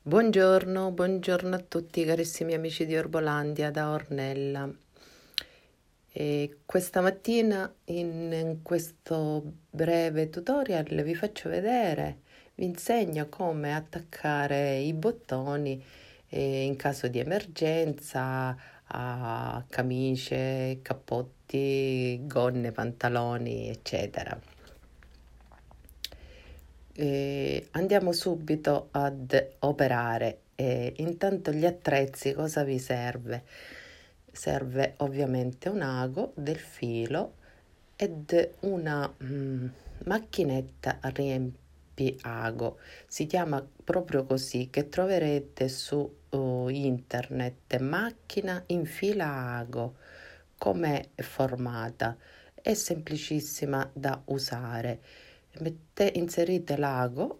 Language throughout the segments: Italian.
Buongiorno a tutti carissimi amici di Orbolandia da Ornella. E questa mattina in questo breve tutorial vi insegno come attaccare i bottoni in caso di emergenza a camicie, cappotti, gonne, pantaloni, eccetera. Andiamo subito ad operare. Intanto gli attrezzi, cosa vi serve? Serve ovviamente un ago, del filo ed una macchinetta riempiago. Si chiama proprio così, che troverete su internet, macchina infila ago. Com'è formata? È semplicissima da usare. Inserite l'ago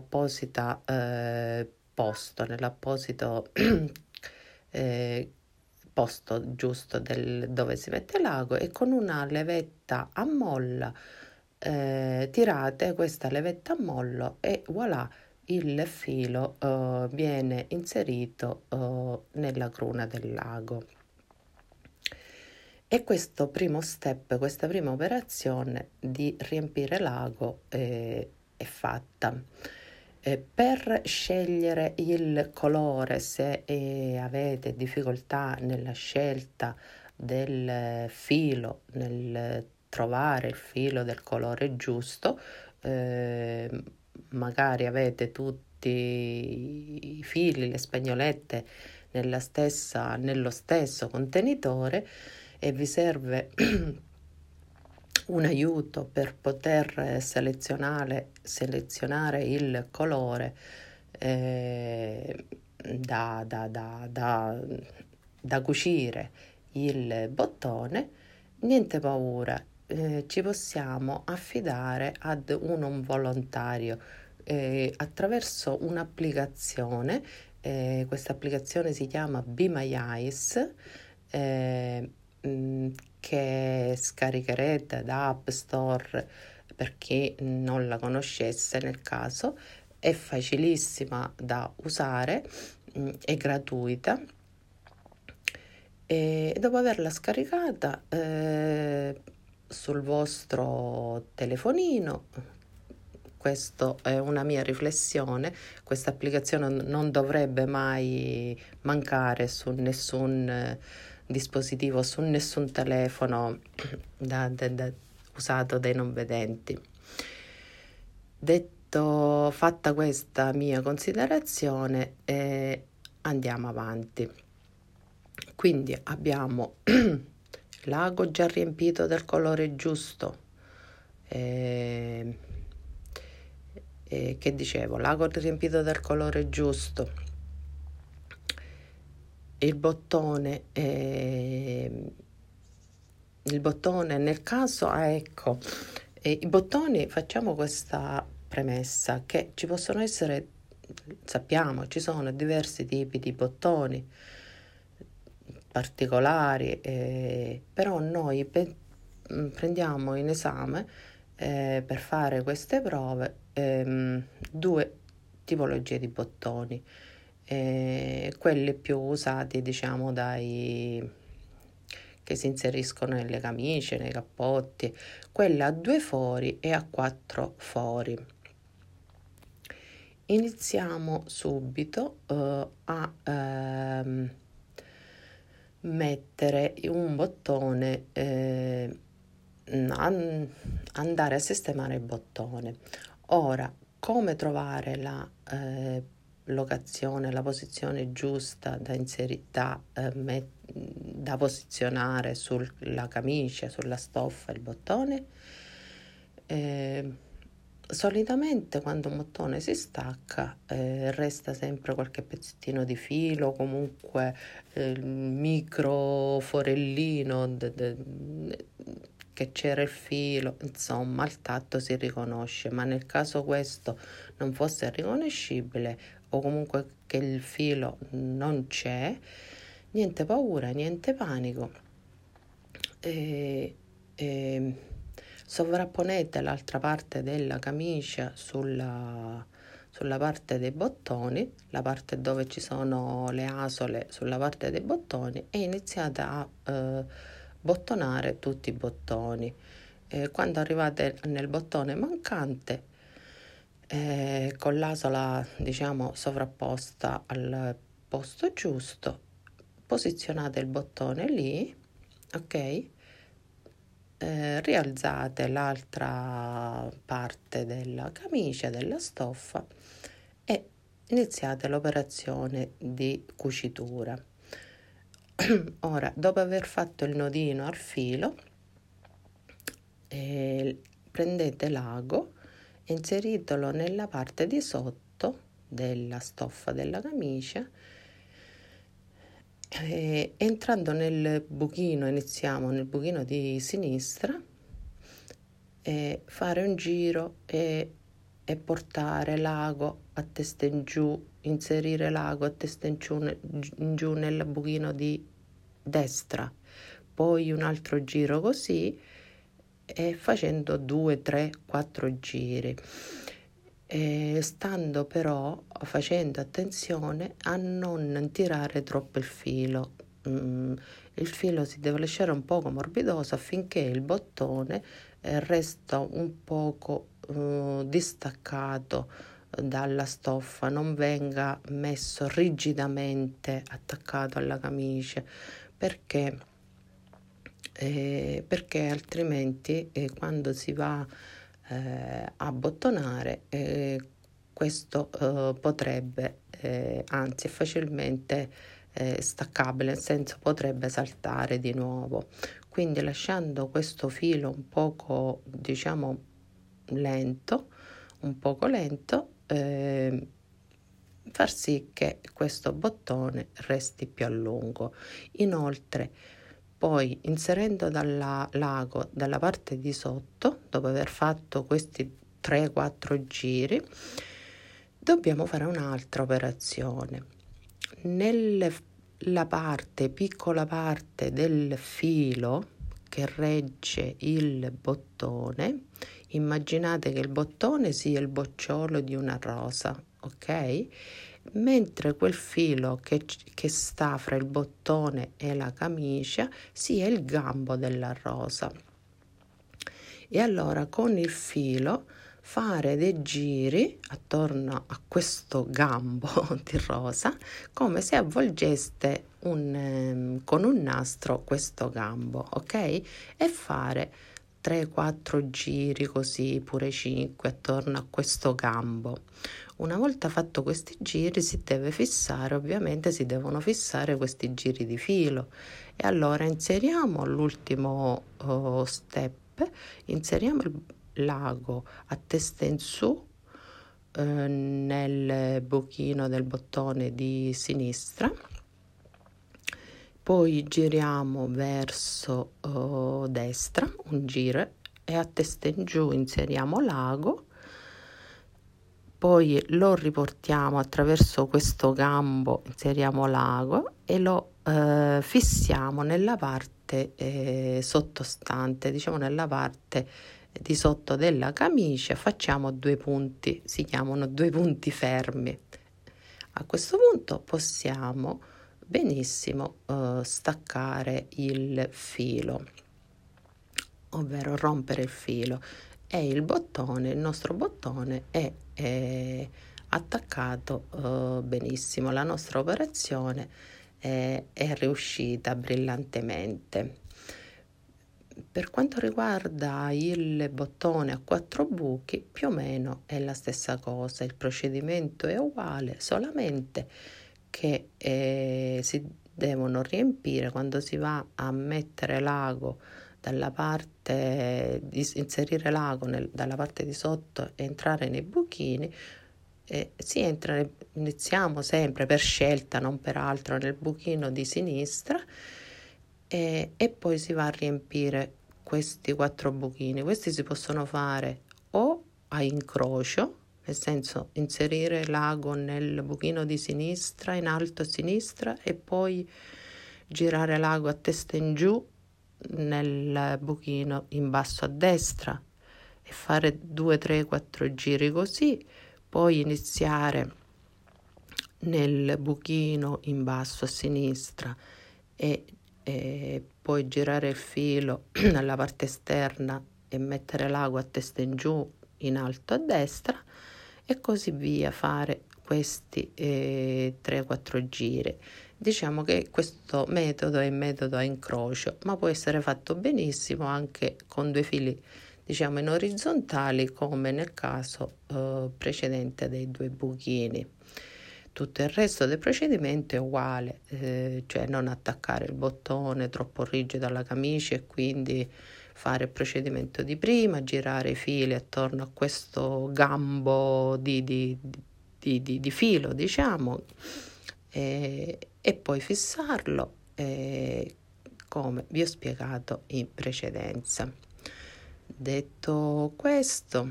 nell'apposito eh, posto giusto dove si mette l'ago e con una levetta a molla tirate questa levetta a mollo e voilà, il filo viene inserito nella cruna del lago. E questo primo step, questa prima operazione di riempire l'ago è fatta. Per scegliere il colore, se avete difficoltà nella scelta del filo, nel trovare il filo del colore giusto, magari avete tutti i fili, le spagnolette nello stesso contenitore e vi serve un aiuto per poter selezionare il colore da cucire il bottone, niente paura, ci possiamo affidare ad un volontario attraverso un'applicazione. Questa applicazione si chiama Be My Eyes, che scaricherete da App Store per chi non la conoscesse nel caso. È facilissima da usare, è gratuita e dopo averla scaricata sul vostro telefonino, questa è una mia riflessione, questa applicazione non dovrebbe mai mancare su nessun dispositivo, su nessun telefono usato dai non vedenti. Fatta questa mia considerazione, andiamo avanti. Quindi abbiamo l'ago già riempito del colore giusto. Che dicevo, l'ago riempito del colore giusto, il bottone nel caso, ecco, i bottoni, facciamo questa premessa che ci possono essere, sappiamo, ci sono diversi tipi di bottoni particolari, però noi prendiamo in esame per fare queste prove due tipologie di bottoni, quelli più usati, diciamo, che si inseriscono nelle camicie, nei cappotti, quella a 2 fori e a 4 fori. Iniziamo subito a mettere un bottone, andare a sistemare il bottone. Ora, come trovare la locazione, la posizione giusta da posizionare sulla camicia, sulla stoffa, il bottone? Solitamente quando un bottone si stacca resta sempre qualche pezzettino di filo, comunque micro forellino che c'era il filo, insomma al tatto si riconosce, ma nel caso questo non fosse riconoscibile o comunque che il filo non c'è, niente paura, niente panico. Sovrapponete l'altra parte della camicia sul sulla parte dei bottoni, la parte dove ci sono le asole sulla parte dei bottoni, e iniziate a bottonare tutti i bottoni. Quando arrivate nel bottone mancante, con l'asola diciamo sovrapposta al posto giusto, posizionate il bottone lì, ok? Rialzate l'altra parte della camicia, della stoffa, e iniziate l'operazione di cucitura. Ora, dopo aver fatto il nodino al filo, prendete l'ago, inseritelo nella parte di sotto della stoffa della camicia, entrando nel buchino, iniziamo nel buchino di sinistra, fare un giro e portare l'ago a testa in giù, inserire l'ago a testa in giù nel buchino di destra, poi un altro giro così, e facendo 2, 3, 4 giri, stando però facendo attenzione a non tirare troppo il filo. Il filo si deve lasciare un poco morbidoso affinché il bottone resta un poco distaccato dalla stoffa, non venga messo rigidamente attaccato alla camicia, perché altrimenti quando si va a bottonare questo potrebbe, anzi è facilmente staccabile, nel senso potrebbe saltare di nuovo. Quindi lasciando questo filo un poco, diciamo, un poco lento, far sì che questo bottone resti più a lungo. Inoltre, poi inserendo l'ago dalla parte di sotto, dopo aver fatto questi 3-4 giri, dobbiamo fare un'altra operazione. Nella piccola parte del filo che regge il bottone, immaginate che il bottone sia il bocciolo di una rosa, ok? Mentre quel filo che sta fra il bottone e la camicia sia il gambo della rosa. E allora con il filo fare dei giri attorno a questo gambo di rosa, come se avvolgeste con un nastro questo gambo, ok? E fare 3-4 giri così, pure 5 attorno a questo gambo. Una volta fatto questi giri si devono fissare questi giri di filo, e allora inseriamo l'ultimo step, inseriamo l'ago a testa in su nel buchino del bottone di sinistra, poi giriamo verso destra un giro e a testa in giù inseriamo l'ago, poi lo riportiamo attraverso questo gambo, inseriamo l'ago e lo fissiamo nella parte sottostante, diciamo nella parte di sotto della camicia, facciamo 2 punti, si chiamano 2 punti fermi. A questo punto possiamo benissimo staccare il filo, ovvero rompere il filo, e il nostro bottone è attaccato benissimo. La nostra operazione è riuscita brillantemente. Per quanto riguarda il bottone a 4 buchi, più o meno è la stessa cosa, il procedimento è uguale, solamente che si devono riempire quando si va a mettere l'ago dalla parte inserire l'ago dalla parte di sotto e entrare nei buchini. Iniziamo sempre per scelta, non per altro, nel buchino di sinistra, e poi si va a riempire questi 4 buchini. Questi si possono fare o a incrocio, nel senso inserire l'ago nel buchino di sinistra, in alto a sinistra, e poi girare l'ago a testa in giù nel buchino in basso a destra e fare 2, 3, 4 giri così, poi iniziare nel buchino in basso a sinistra e poi girare il filo nella parte esterna e mettere l'ago a testa in giù in alto a destra e così via, fare questi 3-4 giri. Diciamo che questo metodo è un metodo a incrocio, ma può essere fatto benissimo anche con 2 fili, diciamo, in orizzontali, come nel caso precedente dei 2 buchini. Tutto il resto del procedimento è uguale, cioè non attaccare il bottone troppo rigido alla camicia e quindi fare il procedimento di prima, girare i fili attorno a questo gambo di filo, diciamo, e poi fissarlo come vi ho spiegato in precedenza. Detto questo,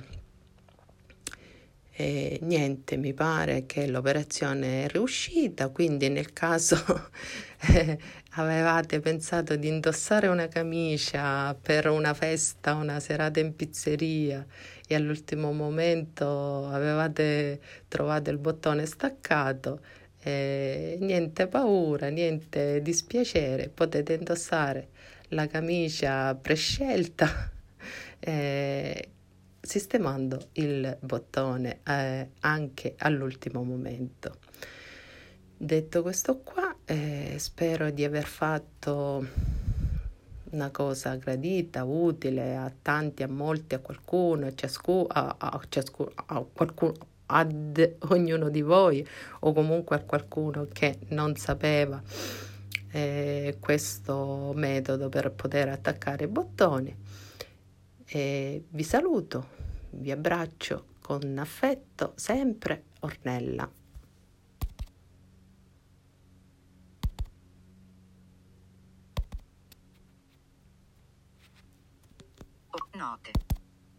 niente, mi pare che l'operazione è riuscita, quindi nel caso avevate pensato di indossare una camicia per una festa, una serata in pizzeria e all'ultimo momento avevate trovato il bottone staccato, niente paura, niente dispiacere, potete indossare la camicia prescelta sistemando il bottone anche all'ultimo momento. Detto questo qua, spero di aver fatto una cosa gradita, utile a tanti, a molti, a qualcuno, a qualcuno, ad ognuno di voi, o comunque a qualcuno che non sapeva questo metodo per poter attaccare i bottoni. Vi saluto, vi abbraccio con affetto, sempre Ornella. Note.